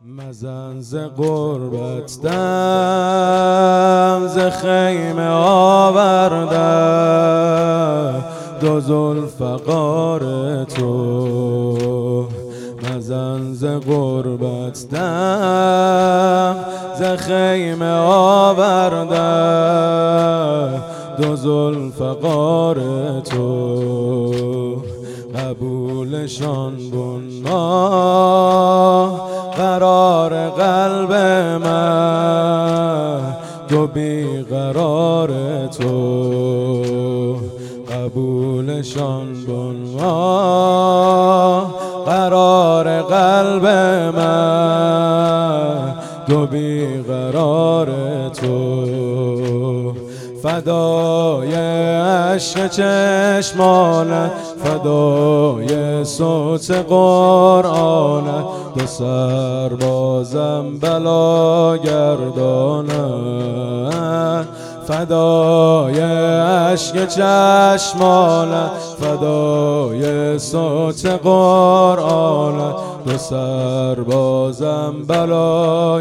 مزن ز غربت دم ز خیمه آوردم دو ذوالفقار تو. مزن ز غربت دم ز خیمه آوردم دو ذوالفقار تو. قبولشان بنا قرار قلب من تو بیقرار تو. قبولشان بنا قرار قلب من تو بیقرار تو. فدای عشق چشمانت فدای صوت قرآنت دو سربازم بلا گردانت. فدای عشق چشمانت فدای صوت قرآنت دو سربازم بلا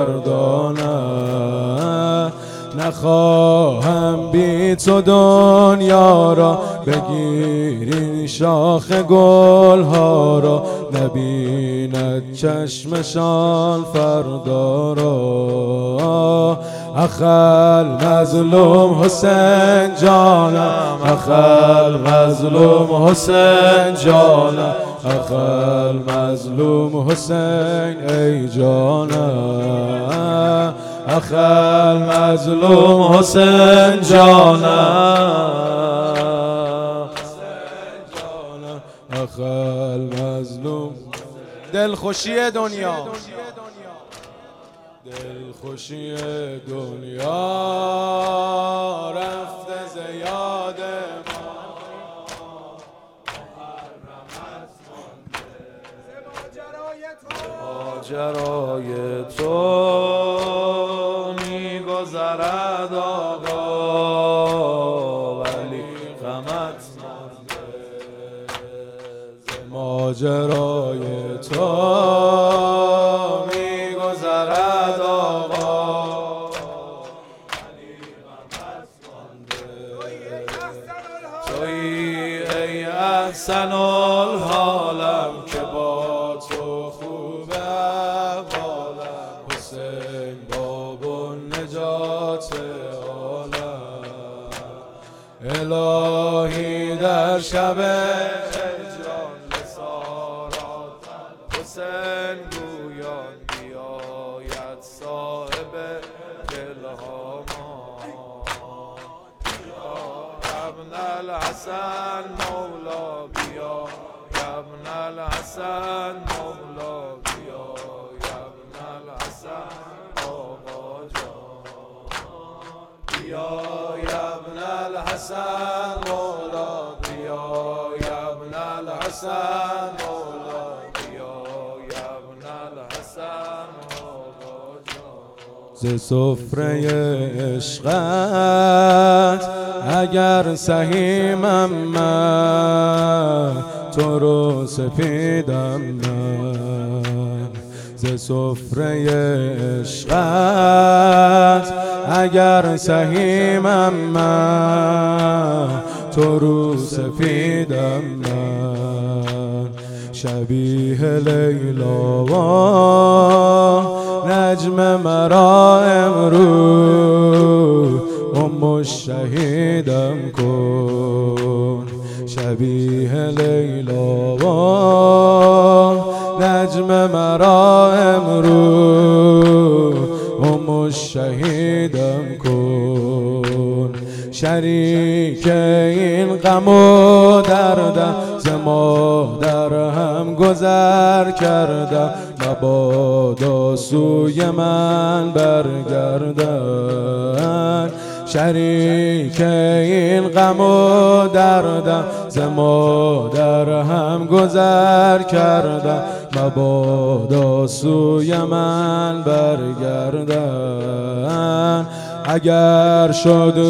گردانت. نخواهم بی تو دنیا را بگیرین شاخ گل ها را نبیند چشمشان فردا را. اخل مظلوم حسین جانم اخل مظلوم حسین جانم اخل مظلوم حسین ای جانم اخل مظلوم حسین جانم اخل مظلوم. دلخوشی دنیا دلخوشی دنیا رفته ز یاد ماجرای تو میگذرد آقا ولی غمت مانده. ماجرای تو میگذرد آقا ولی غمت مانده. تویی ای احسن الحالم که با تو خوبه احوالم حسین باب نجات عالم. الهی در شب هجران بساراتم حسین گویان بیاید صاحب دلهامان. یا ابن الحسن مولا بیا یا ابن الحسن مولا بیا یا ابن الحسن آقا جان بیا یا ابن الحسن مولا بیا یا ابن الحسن مولا بیا یا ابن الحسن آقا جان. ز سفره عشقت اگر سهیمم من تو رو سپیدم من. ز سفره عشقت اگر سهیمم من تو رو سپیدم من. شبیه لیلا و نجم مرا امروز شهیدم کن. شبیه لیلا و نجم مرا امروز شهیدم کن. شریک این غم و دردم ز مادر هم گذر کردم مبادا سوی من برگردن. شریک این غم و دردم ز مادر هم گذر کردم مبادا سوی من برگردن. اگر شد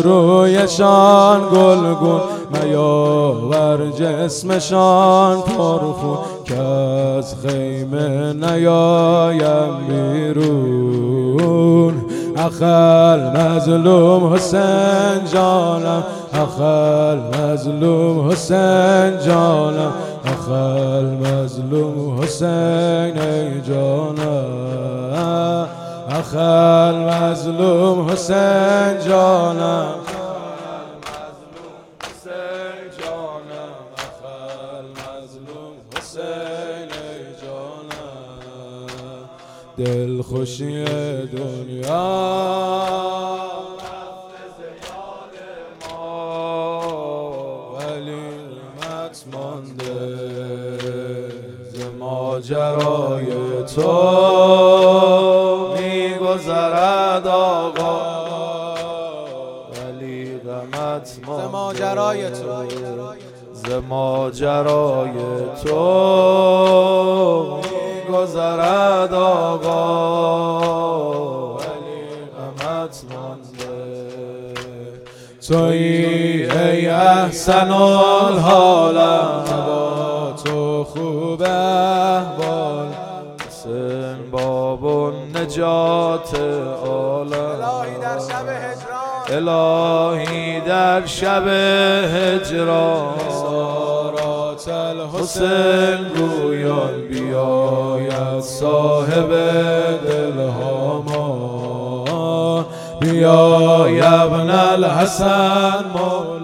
رویشان گلگون میاور جسمشان پرخون که از خیمه نیایم بیرون. اخل مظلوم حسین جانم، اخل مظلوم حسین جانم، اخل مظلوم حسین ای جانم، اخل مظلوم حسین جانم، دل خوشی دنیا ولی قیمت مانده ز ماجرای تو میگذرد آقا، ولی قیمت مانده ز ماجرای تو، ز ماجرای تو گذرد آقا، ولی غمت مانده. تویی ای احسن الحالم، با تو خوب احوال، حسین باب نجات عالم. الهی در شب هجران سارات الحسین گویان بیاید صاحب دلها ما، بیا ابن الحسن